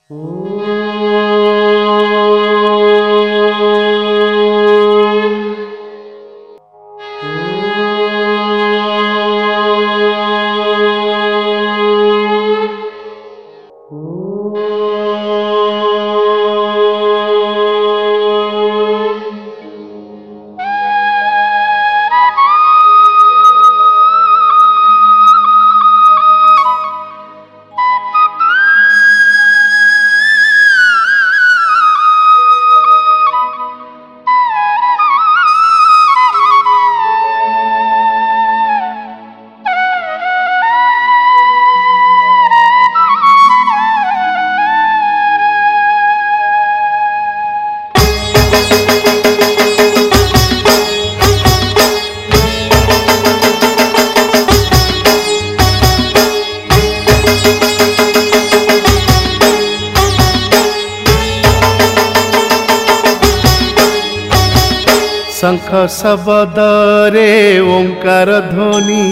शंख शब्दरे ओंकार ध्वनि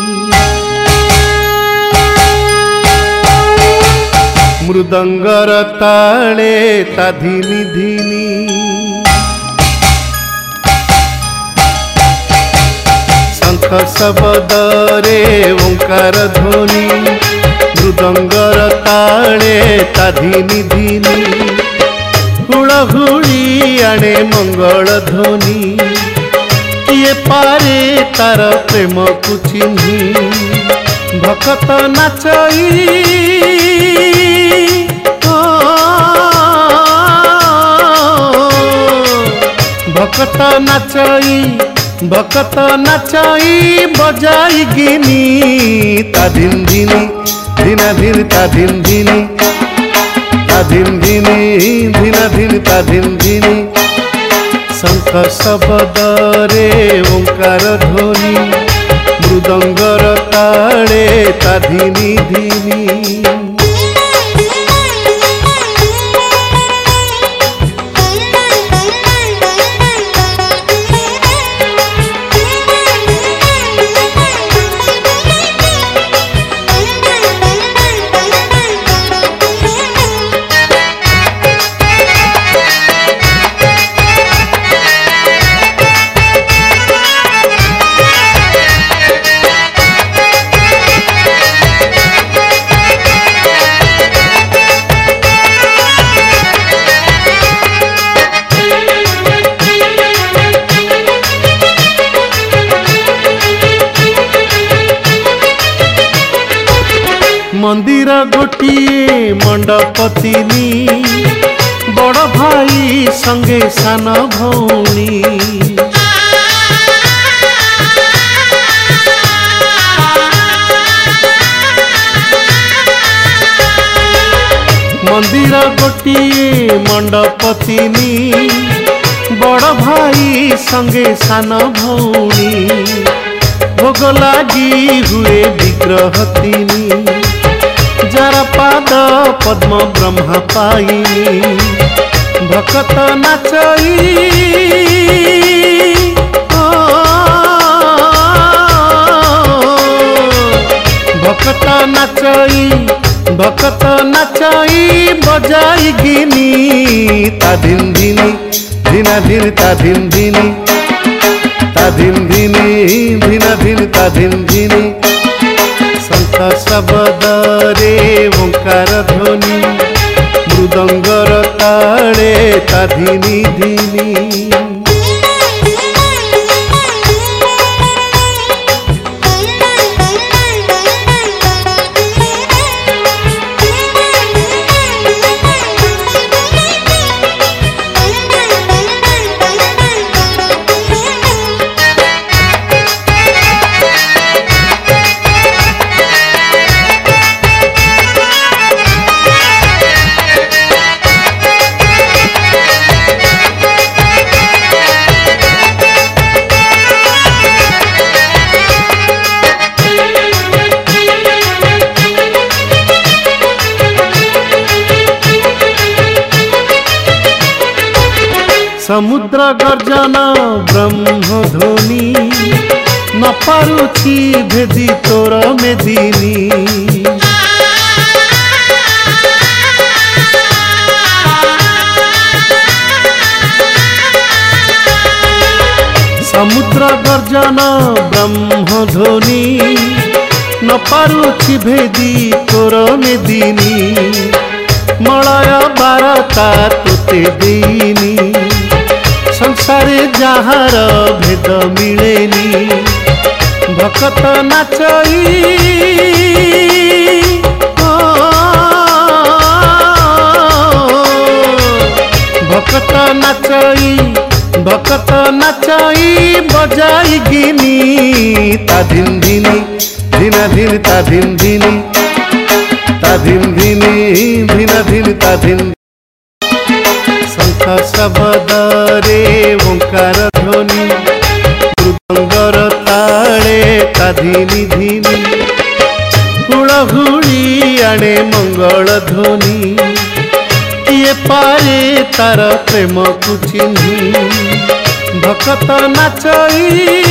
मृदंगर ताले ता धिनी धिनी शंख शब्दरे ओंकार ध्वनि मृदंगर ताले ता धिनी धिनी हुड़हुड़ी आणे मंगल ध्वनि किए पारे तार प्रेम को चिन्ही भक्त नाचई भक्त नाचई बजाई गिनी ता धिन धिनी धिना धिन ता धिन धिनी ता धिन धिनी धिना धिन ता धिन धिनी शंख शब्दरे ओंकार ध्वनि मृदंगर ताले ता धिनी धिनी मंदिर गोटिए मंडप तीनी बड़ भाई संगे सान भौणी मंदिर गोटिए मंडप तीनी बड़ भाई संगे सान भौणी भोग लागी हुए विग्रह तीनी जरा पाद पद्म ब्रह्मा पाई भक्त नाचई भक्त नाचई बजाई गिनी ता धिन धिनी धिना धिन ता धिन धिनी ता धिन धिनी धिना धिन ता धिन धिनी शंख शब्दरे ओंकार ध्वनि मृदंगर ताले ता धिनी धिनी समुद्र गर्जन ब्रह्म ध्वनि न पारुछि भेदी तोर समुद्र गर्जन ब्रह्म ध्वनि न पारुछि भेदी तोर मेदिनी मलय बारता तोते देनी संसारे जहार भेद मिलेनी भकत नाचई भकत नाचई भकत नाचई बजाई गिनी ता धिन धिनी धिना धिन ता धिन धिनी ता धिन धिनी धिना धिन ता धिन शंख शब्द रे ओंकार ध्वनि मृदंगर ताले ता धिनी धिनी हुड़हुड़ी आणे मंगल ध्वनि किए पारे तार प्रेम को चिन्ही भकत नाचई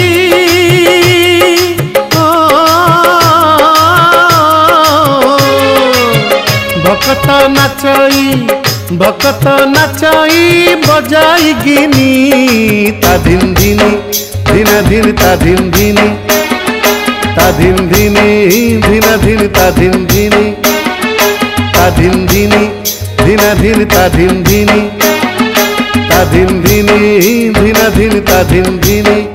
भकत नाचई भकत नाचई बजाई गिनी ता धिन धिनी धिना धिन ता धिन धिनी ता धिन धिनी धिना धिन ता धिन धिनी ता धिन धिनी धिना धिन ता धिन धिनी ता धिन धिनी धिना धिन ता धिन धिनी।